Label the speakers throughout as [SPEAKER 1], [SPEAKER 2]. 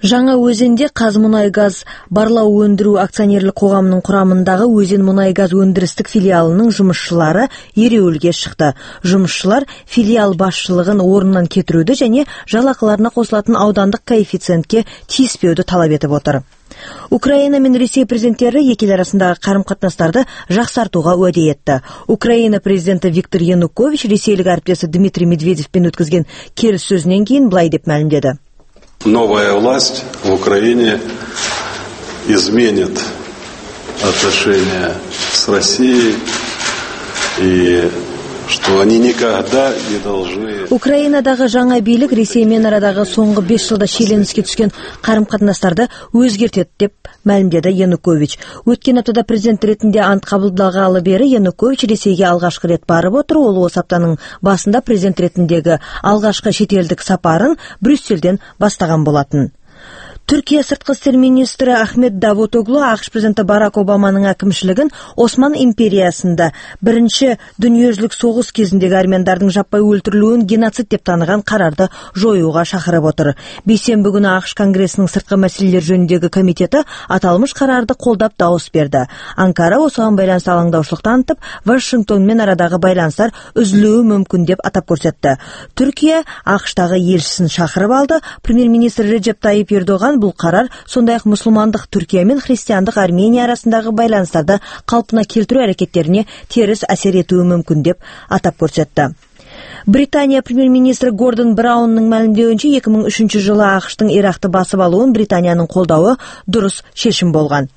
[SPEAKER 1] Жаңа өзенде Қазмұнайгаз барлау өндіру акционерлік қоғамының құрамындағы өзен мұнайгаз өндірістік филиалының жұмысшылары ереуілге шықты. Жұмысшылар филиал басшылығын орнынан кетіруді және жалақыларына қосылатын аудандық коэффициентке тиіспеуді талап етіп отыр. Украина мен Ресей президенттері екі ел арасындағы қарым-қатынастарды жақсартуға уәде етті. Украина президенті Виктор Янукович ресейлік әріптесі Дмитрий Медведевпен өткізген келіссөзінен кейін былай деп мәлімдеді.
[SPEAKER 2] Новая власть в Украине изменит отношения с Россией и что они никогда не должны...
[SPEAKER 1] Украинадағы жаңа билік Ресеймен арадағы соңғы 5 жылда шиеленіске түскен қарым-қатынастарды өзгертеді деп мәлімдеді Янукович. Өткен аптада президент ретінде ант қабылдағалы бері Янукович Ресейге алғашқы рет барып отыр. Ол осы аптаның басында президент ретіндегі алғашқы шетелдік сапарын Брюссельден бастаған болатын. Түркия сыртқы істер министрі Ахмет Давутоглу ақш президенті Барак Обаманың әкімшілігін Осман империясында бірінші дүниежүзілік соғыс кезіндегі армяндардың жаппай өлтірілуін геноцид деп таныған қарарды жоюға шақырып отыр. Бейсенбі күні ақш Конгресінің сыртқы мәселелер жөніндегі комитеті аталмыш қарарды қолдап дауыс берді. Анкара осыған байланысты алаңдаушылық танытып, Вашингтонмен арадағы байланыстар үзілуі мүмкін деп атап көрсетті. Түркия ақштағы елшісін шақырып алды. Премьер-министр Реджеп Тайип Ердоған бұл қарар сондай-ақ мұсылмандық Түркия мен христиандық Армения арасындағы байланыстарды қалпына келтіру әрекеттеріне теріс әсер етуі мүмкін деп атап көрсетті. Британия премьер-министрі Гордон Браунның мәлімдеуінше 2003 жылы ақштың Иракты басып алуын Британияның қолдауы дұрыс шешім болған.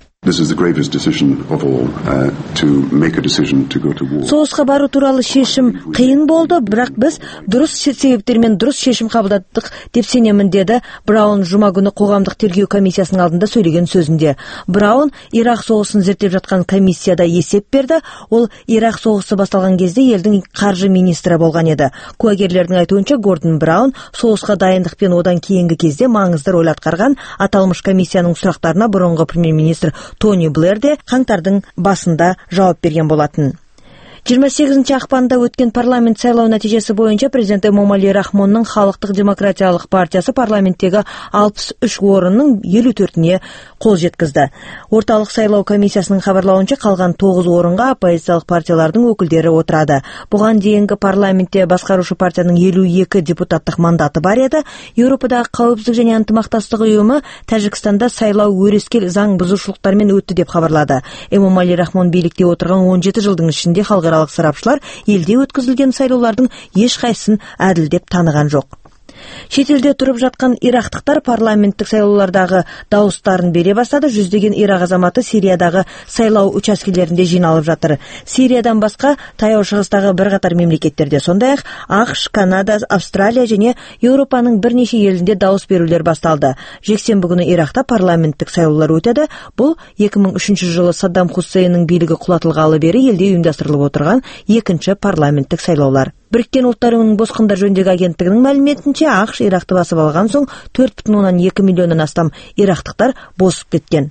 [SPEAKER 1] Соғысқа бару туралы шешім қиын болды, бірақ біз дұрыс себептермен дұрыс шешім қабылдадық деп сенемін, деді Браун жұма күні қоғамдық тергеу комиссиясының алдында сөйлеген сөзінде. Браун Ирак соғысын зерттеп жатқан комиссияда есеп берді. Ол Ирак соғысы басталған кезде елдің қаржы министрі болған еді. Куәгерлердің айтуынша Гордон Браун соғысқа дайындықпен одан кейінгі кезде маңызды рөл атқарған. Аталмыш комиссияның сұрақтарына бұрынғы премьер-министр Тони Блэр де қаңтардың басында жауап берген болатын. 28 ақпанда өткен парламент сайлау нәтижесі бойынша президент Эмомали Рахмонның Халықтық демократиялық партиясы парламенттегі 63 орынның 54-не қол жеткізді. Орталық сайлау комиссиясының хабарлауынша қалған 9 орынға оппозициялық партиялардың өкілдері отырады. Бұған дейінгі парламентте басқарушы партияның 52 депутаттық мандаты бар еді. Еуропадағы қауіпсіздік және ынтымақтастық ұйымы Тәжікстанда сайлау өрескел заң бұзушылықтармен өтті деп хабарлады. Эмомали Рахмон билікте отырған 17 жылдың ішінде халықаралық сарапшылар елде өткізілген сайлаулардың ешқайсысын әділ деп таныған жоқ. Шетелде тұрып жатқан ирақтықтар парламенттік сайлаулардағы дауыстарын бере бастады. Жүздеген Ирақ азаматы Сириядағы сайлау учаскелерінде жиналып жатыр. Сириядан басқа таяу шығыстағы бірқатар мемлекеттерде, сондай-ақ ақш, Канада, Австралия және Еуропаның бірнеше елінде дауыс берулер басталды. Жексенбі күні Ирақта парламенттік сайлаулар өтеді. Бұл 2003 жылы Саддам Хусейннің билігі құлатылғалы бері елде ұйымдастырылып отырған екінші парламенттік сайлаулар. Біріккен ұлттар ұйымының босқындар жөніндегі агенттігінің мәліметінше ақш Ирақты басып алған соң 4,2 миллионнан астам ирақтықтар босып кеткен.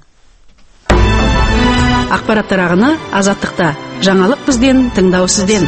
[SPEAKER 3] Ақпараттар ағыны Азаттықта. Жаңалық бізден, тыңдау сізден.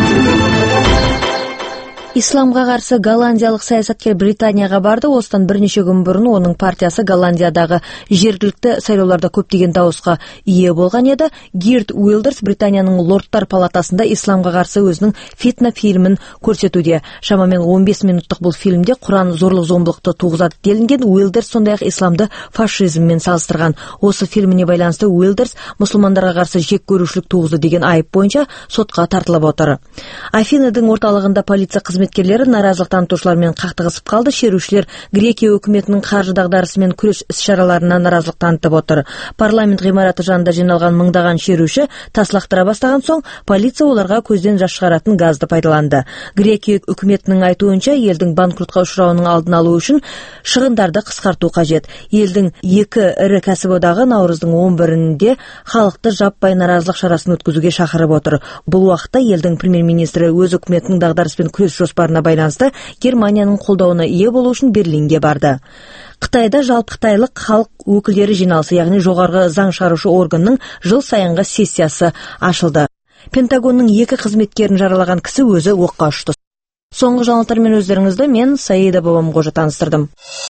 [SPEAKER 1] Исламға қарсы голландиялық саясаткер Британияға барды. Осыдан бірнеше күн бұрын оның партиясы Голландиядағы жергілікті сайлауларда көптеген дауысқа ие болған еді. Гирт Уилдерс Британияның Лордтар палатасында исламға қарсы өзінің фитна фильмін көрсетуде. Шамамен 15 минуттық бұл фильмде Құран зорлық-зомбылықты туғызады делінген. Уилдерс сондай-ақ исламды фашизммен салыстырған. Осы фильміне байланысты Уилдерс мұсылмандарға қарсы жек көрушілік туғызды деген айып бойынша сотқа тартылып отыр. Афинаның орталығында полиция қызметкерлері наразылық танытушылармен қақтығысып қалды. Шерушілер Грекия үкіметінің қаржы дағдарысымен күрес іс-шараларына наразылық танытып отыр. Парламент ғимараты жанында жиналған мыңдаған шеруші тас лақтыра бастаған соң, полиция оларға көзден жас шығаратын газды пайдаланды. Грекия үкіметінің айтуынша, елдің банкротқа ұшырауының алдын алу үшін шығындарды қысқарту қажет. Елдің екі ірі кәсіподағы наурыздың 11-інде халықты жаппай наразылық шарасын өткізуге шақырып отыр. Бұл уақытта елдің премьер-министрі өз үкіметінің дағдарыспен күрес жоспарына байланысты Германияның қолдауына ие болу үшін Берлинге барды. Қытайда жалпықытайлық халық өкілдері жиналысы, яғни жоғарғы заң шығарушы органның жыл сайынғы сессиясы ашылды. Пентагонның 2 қызметкерін жаралаған кісі өзі оққа ұшты. Соңғы жаңалықтармен өздеріңізді мен Саида Бабамқожа таныстырдым.